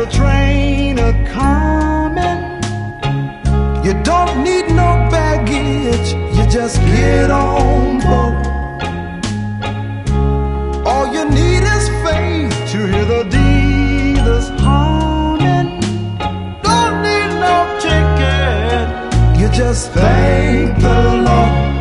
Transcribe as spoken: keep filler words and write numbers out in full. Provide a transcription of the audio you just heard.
a train a-comin'. You don't need no baggage, you just get on board. All you need is faith to hear the dealers humming. Don't need no ticket, you just thank the Lord.